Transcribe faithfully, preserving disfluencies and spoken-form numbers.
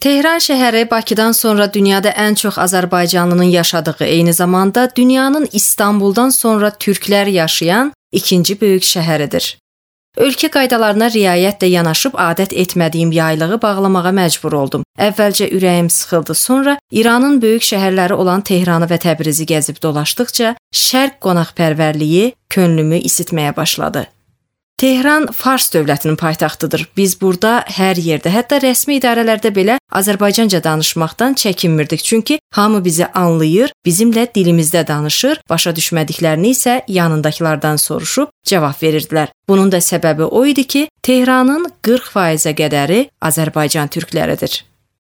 Tehran şəhəri Bakıdan sonra dünyada ən çox Azərbaycanlının yaşadığı, eyni zamanda dünyanın İstanbuldan sonra türklər yaşayan ikinci böyük şəhəridir. Ölkə qaydalarına riayətlə yanaşıb adət etmədiyim yaylığı bağlamağa məcbur oldum. Əvvəlcə ürəyim sıxıldı, sonra İranın böyük şəhərləri olan Tehranı və Təbrizi gəzib dolaşdıqca şərq qonaqpərvərliyi könlümü isitməyə başladı. Tehran Fars dövlətinin paytaxtıdır. Biz burada hər yerdə, hətta rəsmi idarələrdə belə Azərbaycanca danışmaqdan çəkinmirdik. Çünki hamı bizi anlayır, bizimlə dilimizdə danışır, başa düşmədiklərini isə yanındakılardan soruşub cavab verirdilər. Bunun da səbəbi o idi ki, Tehranın qırx faizə qədəri Azərbaycan türkləridir.